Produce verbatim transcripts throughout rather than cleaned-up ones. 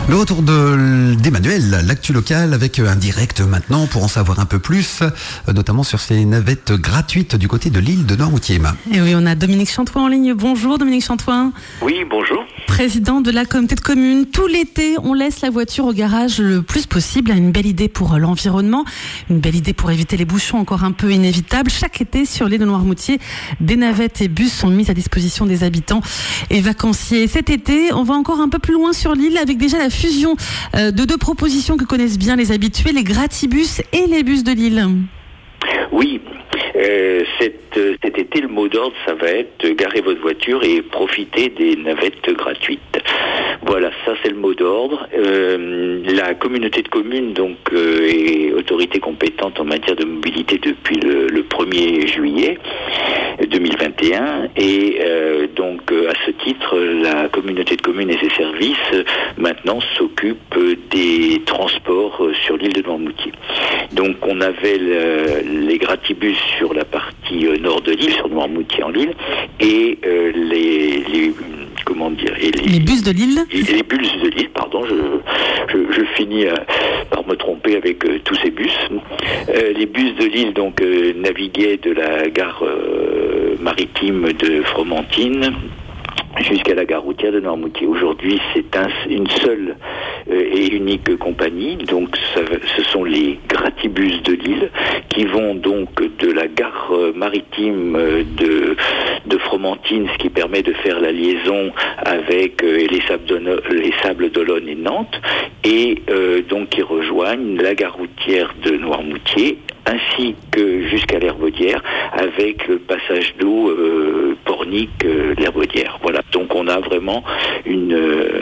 Le retour de, d'Emmanuel, l'actu locale avec un direct maintenant pour en savoir un peu plus, notamment sur ces navettes gratuites du côté de l'île de Noirmoutier. Et oui, on a Dominique Chantoin en ligne. Bonjour Dominique Chantoin. Oui, bonjour. Président de la communauté de communes. Tout l'été, on laisse la voiture au garage le plus possible. Une belle idée pour l'environnement, une belle idée pour éviter les bouchons encore un peu inévitables. Chaque été, sur l'île de Noirmoutier, des navettes et bus sont mis à disposition des habitants et vacanciers. Cet été, on va encore un peu plus loin sur l'île avec déjà la fusion de deux propositions que connaissent bien les habitués, les gratibus et les bus de l'île. Oui, euh, cet, cet été, le mot d'ordre, ça va être euh, garer votre voiture et profiter des navettes gratuites. Voilà, ça c'est le mot d'ordre. Euh, la communauté de communes donc euh, est autorité compétente en matière de mobilité depuis le, le premier juillet deux mille vingt et un et euh, donc euh, à ce titre, la communauté de communes et ses services euh, maintenant s'occupent des transports euh, sur l'île de Noirmoutier. Donc on avait le, les gratibus sur la partie euh, nord de l'île, sur Noirmoutier en l'île, et euh, les, les comment dire et les, les bus de l'île. Et les bus de l'île, pardon, je, je, je finis euh, par me tromper avec euh, tous ces bus. Euh, les bus de l'île donc euh, naviguaient de la gare euh, maritime de Fromentine jusqu'à la gare routière de Noirmoutier. Aujourd'hui, c'est un, une seule euh, et unique compagnie. Donc, ça, ce sont les gratibus de l'île qui vont donc de la gare euh, maritime euh, de, de Fromentine, ce qui permet de faire la liaison avec euh, les, Sables les Sables d'Olonne et Nantes, et euh, donc qui rejoignent la gare routière de Noirmoutier, ainsi que jusqu'à l'Herbaudière, avec le passage d'eau euh, Pornic, euh, l'Herbaudière. Voilà, donc on a vraiment une, euh,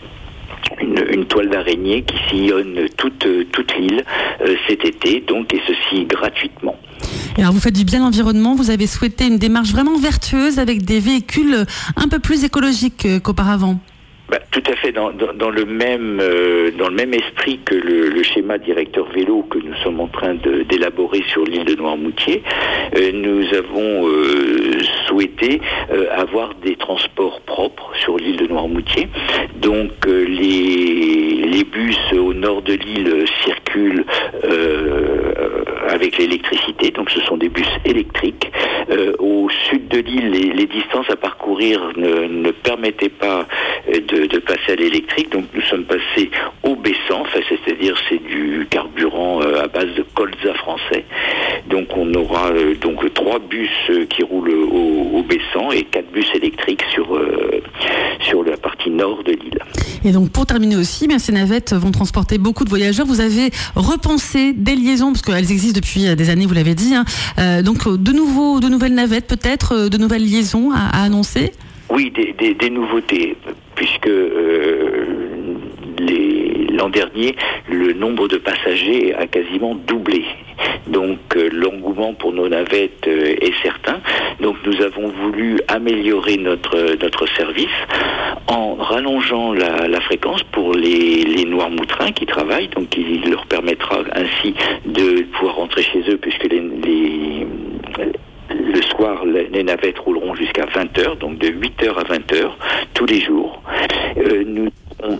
une, une toile d'araignée qui sillonne toute, toute l'île euh, cet été, donc, et ceci gratuitement. Et alors vous faites du bien à l'environnement, vous avez souhaité une démarche vraiment vertueuse avec des véhicules un peu plus écologiques qu'auparavant. Bah, tout à fait, dans, dans, dans le même euh, dans le même esprit que le, le schéma directeur vélo que nous sommes en train de, d'élaborer sur l'île de Noirmoutier, euh, nous avons euh, souhaité euh, avoir des transports propres sur l'île de Noirmoutier. Donc euh, les les bus au nord de l'île circulent euh, avec l'électricité, donc ce sont des bus électriques. Euh, au sud de l'île, les, les distances à parcourir ne, ne permettaient pas de, de passer à l'électrique, donc nous sommes passés au baissant, enfin, c'est-à-dire c'est du carburant euh, à base de colza français. Donc on aura euh, donc trois bus euh, qui roulent au, au baissant et quatre bus électriques sur euh, sur la partie nord de l'île. Et donc pour terminer aussi, bien, ces navettes vont transporter beaucoup de voyageurs. Vous avez repensé des liaisons, parce qu'elles existent depuis des années, vous l'avez dit. Hein. Euh, donc de nouveaux, de nouvelles navettes, peut-être, de nouvelles liaisons à, à annoncer. Oui, des, des, des nouveautés, puisque euh, les, l'an dernier, le nombre de passagers a quasiment doublé. Donc euh, l'engouement pour nos navettes euh, est certain. Donc nous avons voulu améliorer notre notre service en rallongeant la, la fréquence pour les, les Noirmoutrins qui travaillent. Donc il leur permettra ainsi de pouvoir rentrer chez eux, puisque les, les le soir, les navettes rouleront jusqu'à vingt heures, donc de huit heures à vingt heures, tous les jours. Euh, nous avons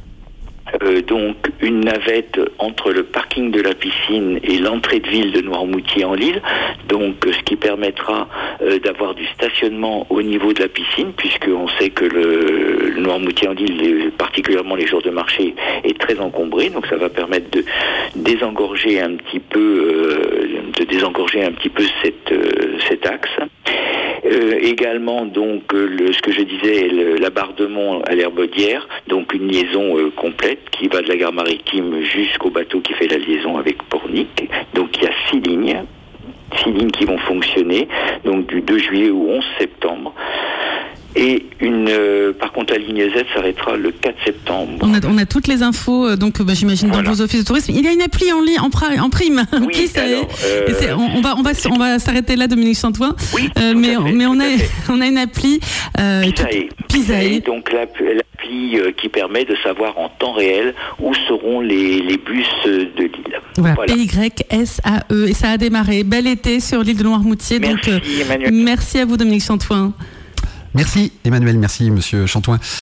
euh, donc une navette entre le parking de la piscine et l'entrée de ville de Noirmoutier en l'île, donc ce qui permettra euh, d'avoir du stationnement au niveau de la piscine, puisqu'on sait que le, le Noirmoutier en l'île, particulièrement les jours de marché, est très encombré, donc ça va permettre de désengorger un petit peu, euh, de désengorger un petit peu cette, euh, cet axe. Euh, également donc euh, le, ce que je disais, le, la Bardemont à l'Herbaudière, donc une liaison euh, complète qui va de la gare maritime jusqu'au bateau qui fait la liaison avec Pornic. Donc il y a six lignes, six lignes qui vont fonctionner, donc du deux juillet au onze septembre. Et une, euh, par contre, la ligne Z s'arrêtera le quatre septembre. On a, on a toutes les infos, euh, donc bah, j'imagine dans voilà. vos offices de tourisme. Il y a une appli en ligne, en, pra- en prime. Oui, Plus, alors, euh, c'est, on, on va, on va, on va s'arrêter là, Dominique Chantoin. Oui, euh, mais, fait, mais on a, on a une appli. Euh, Pisae. Pisae. Donc l'appli euh, qui permet de savoir en temps réel où seront les, les bus de l'île. Voilà, voilà. P Y S A E. Et ça a démarré. Bel été sur l'île de Noirmoutier. Merci, donc, Emmanuel. Merci à vous, Dominique Chantoin. Merci Emmanuel, merci Monsieur Chantoin.